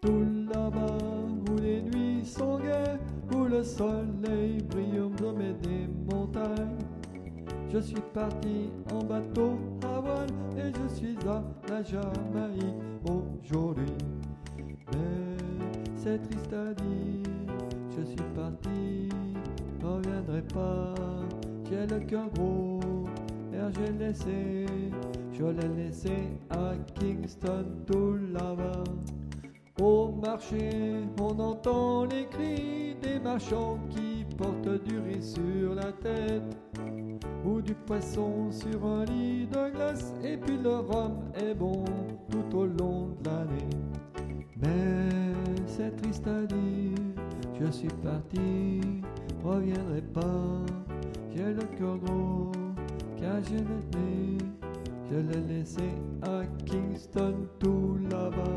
tout là-bas, où les nuits sont gaies, où le soleil brille au sommet des montagnes. Je suis parti en bateau à voile et je suis à la Jamaïque aujourd'hui. Mais c'est triste à dire, je suis parti, je reviendrai pas. J'ai le cœur gros, et je l'ai laissé à Kingston tout là-bas. Au marché, on entend les cris des marchands qui portent du riz sur la tête ou du poisson sur un lit de glace, et puis le rhum est bon tout au long de l'année. Mais c'est triste à dire, je suis parti, reviendrai pas. J'ai le cœur gros, car je l'ai laissé à Kingston tout là-bas.